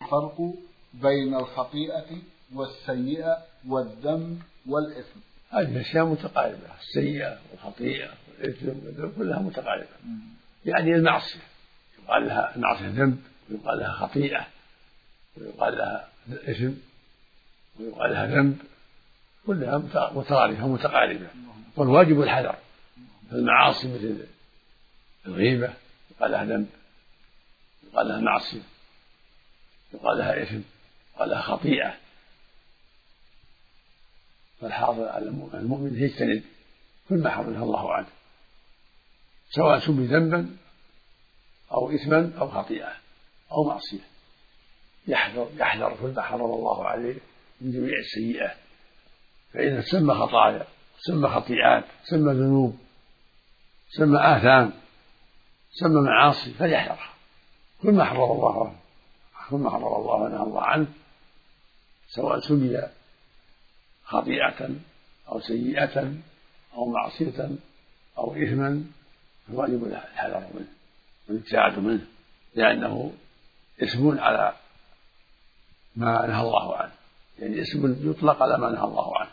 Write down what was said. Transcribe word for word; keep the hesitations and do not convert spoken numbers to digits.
الفرق بين الخطيئة والسيئة والذنب والإثم؟ هذه الأشياء متقاربة، السيئة والخطيئة والإثم والذنب كلها متقاربة. يعني المعصية يقال لها المعصية ذنب، ويقال لها خطيئة، ويقال لها إثم، ويقال لها ذنب، كلها مترادفة ومتقاربة. والواجب الحذر. المعاصي مثل الغيبة يقال لها ذنب، يقال لها معصية، يقال لها إثم، يقال لها خطيئة. فالحاصل على المؤمن يجتنب كل ما حرمه الله عنه، سواء سمي ذنبا أو إثما أو خطيئة أو معصية. يحذر يحذر كل ما حرم الله عليه من جميع السيئات، فإذا سمى خطايا، سمى خطيئات، سمى ذنوب، سمى آثام، سمى معاصي، فليحذرها. كل ما حرم الله عنه، كل ما حرم الله ونهى الله عنه، سواء سمي خطيئة أو سيئة أو معصية أو إثما، فالواجب الحذر منه والابتعاد منه، لأنه اسم على ما نهى الله عنه، يعني اسم يطلق على ما نهى الله عنه.